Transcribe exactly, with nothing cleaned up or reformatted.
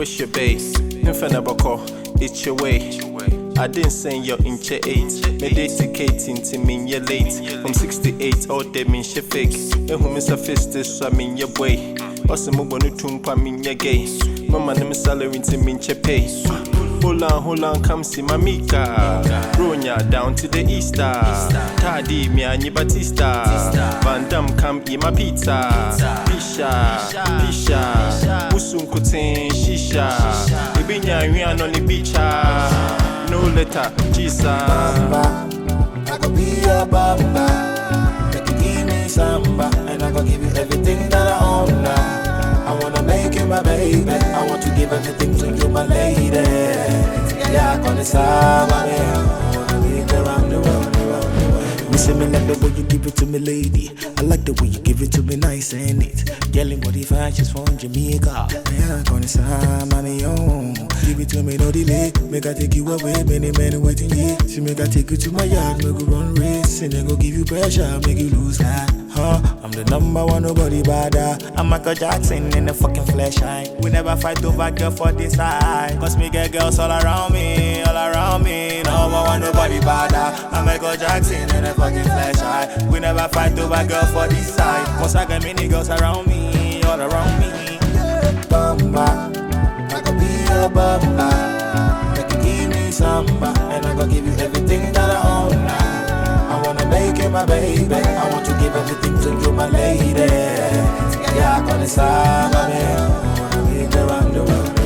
What's your base? Infenabako, it's your way. I didn't send your inch eight. Medicating to mean you're late. From sixty-eight, all day mean she fake. And who miss a fist is so I mean your way. Also, move on to tumpa mean your gay. Mama, name salary to mean che pay. Hold on, hold on, come see my Mika. Ronya down to the Easter. Tadi, me and you Batista. Van Dam, come eat my pizza. Pisha, Pisha. Musun kutin, Shisha. Ibinya, we are on the beach. No letter, Jesus. Bamba, I could be your bamba. Make you give me samba, and I could give you everything that I own now. I wanna make you my baby. I want to give everything to you, my lady. Yeah, I gonna samba, I wanna leave around the world, around the world. Me say me like the way you give it to me, lady. I like the way you give it to me, nice and neat. Yelling what if I just from Jamaica. Yeah, I gonna samba, me on. Give it to me, no delay. Make I take you away, many men waiting here. She make I take you to my yard, make you run race, and then go give you pressure, make you lose that. Huh? I'm the number one, nobody bother. I'm Michael Jackson in the fucking flesh. I we never fight over girl for this side. Cause me get girls all around me, all around me. Number one, nobody bother. I'm Michael Jackson in the fucking flesh. I we never fight over girl for this side. Cause I got many girls around me, all around me. Bamba. I could be your bamba. You can give me samba, and I gonna give you everything that I own now. I wanna make you my baby. I want to give everything to you, my lady. Yeah, I call it samba, man. I wanna make you around the world.